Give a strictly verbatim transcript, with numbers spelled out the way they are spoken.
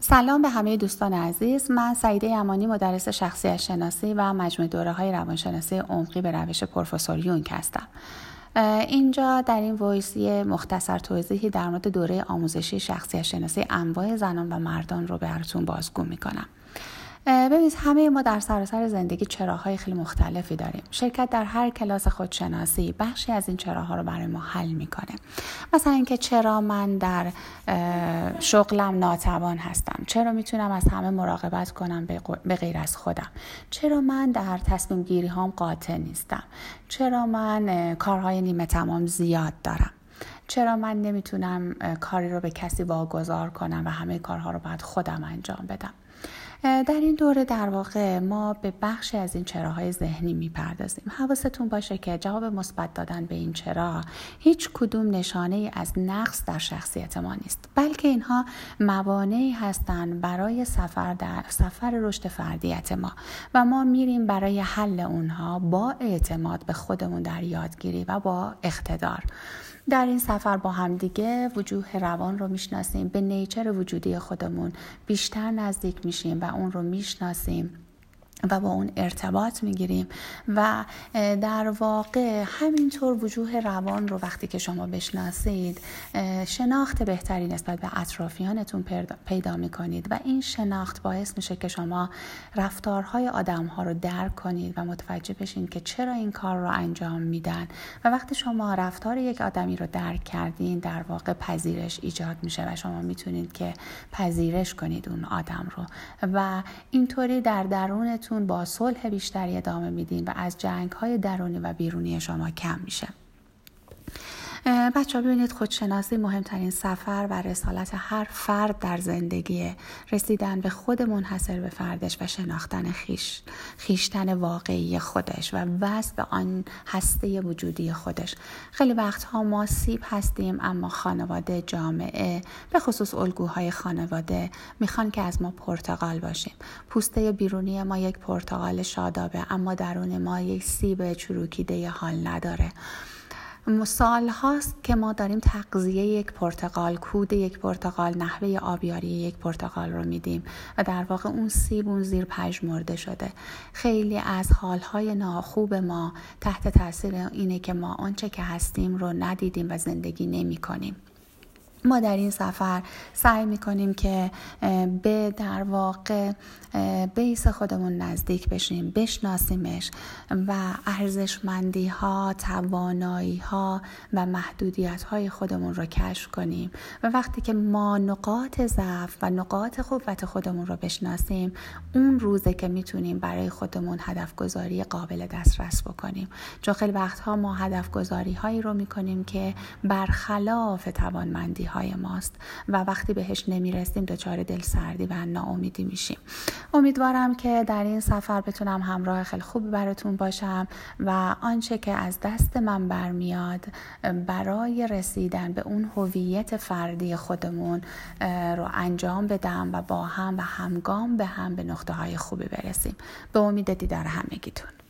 سلام به همه دوستان عزیز. من سعیده امانی، مدرس شخصیت شناسی و مجموعه دوره‌های روانشناسی عمقی به روش پروفسور یونگ هستم. اینجا در این وایسی مختصر توضیحی در مورد دوره آموزشی شخصیت شناسی انواع زنان و مردان رو براتون بازگو میکنم. ببینید، همه ما در سراسر زندگی چراهای خیلی مختلفی داریم. شرکت در هر کلاس خودشناسی بخشی از این چراها رو برای ما حل میکنه. مثلا اینکه چرا من در شغلم ناتوان هستم، چرا میتونم از همه مراقبت کنم به غیر از خودم، چرا من در تصمیم گیری هام قاطع نیستم، چرا من کارهای نیمه تمام زیاد دارم، چرا من نمیتونم کاری رو به کسی واگذار کنم و همه کارها رو باید خودم انجام بدم. در این دوره در واقع ما به بخشی از این چراهای ذهنی میپردازیم. حواستون باشه که جواب مثبت دادن به این چرا هیچ کدوم نشانه از نقص در شخصیت ما نیست، بلکه اینها موانعی هستند برای سفر در سفر رشد فردیت ما و ما میریم برای حل اونها با اعتماد به خودمون در یادگیری و با اقتدار. در این سفر با هم دیگه وجوه روان رو میشناسیم، به نیچر وجودی خودمون بیشتر نزدیک میشیم و اون رو میشناسیم و با اون ارتباط میگیریم و در واقع همینطور وجوه روان رو وقتی که شما بشناسید شناخت بهتری نسبت به اطرافیانتون پیدا میکنید و این شناخت باعث میشه که شما رفتارهای آدمها رو درک کنید و متوجه بشین که چرا این کار رو انجام میدن و وقتی شما رفتار یک آدمی رو درک کردین در واقع پذیرش ایجاد میشه و شما میتونید که پذیرش کنید اون آدم رو و اینطوری در درونتون با صلح بیشتری ادامه میدین و از جنگ‌های درونی و بیرونی شما کم میشه. بچه ها ببینید، خودشناسی مهمترین سفر و رسالت هر فرد در زندگی، رسیدن به خود منحصر به فردش و شناختن خیش خیشتن واقعی خودش و وصل به آن هسته وجودی خودش. خیلی وقتها ما سیب هستیم اما خانواده، جامعه، به خصوص الگوهای خانواده میخوان که از ما پرتقال باشیم. پوسته بیرونی ما یک پرتقال شادابه اما درون ما یک سیب چروکیده حال نداره. سال هاست که ما داریم تغذیه یک پرتقال، کود یک پرتقال، نحوه آبیاری یک پرتقال رو میدیم و در واقع اون سیب اون زیر پژمرده شده. خیلی از حالهای ناخوب ما تحت تاثیر اینه که ما آنچه که هستیم رو ندیدیم و زندگی نمی کنیم. ما در این سفر سعی میکنیم که به در واقع بیس خودمون نزدیک بشیم، بشناسیمش و ارزشمندی ها، توانایی ها و محدودیت های خودمون رو کشف کنیم و وقتی که ما نقاط ضعف و نقاط قوت خودمون رو بشناسیم، اون روزه که میتونیم برای خودمون هدف گذاری قابل دسترس بکنیم. چون خیلی وقتها ما هدف گذاری هایی رو میکنیم که برخلاف توانمندی های ماست و وقتی بهش نمیرسیم دچار دلسردی و ناامیدی میشیم. امیدوارم که در این سفر بتونم همراه خیلی خوب براتون باشم و آنچه که از دست من برمیاد برای رسیدن به اون هویت فردی خودمون رو انجام بدم و با هم و همگام به هم به نقطه های خوبی برسیم. به امید دیدار همگیتون.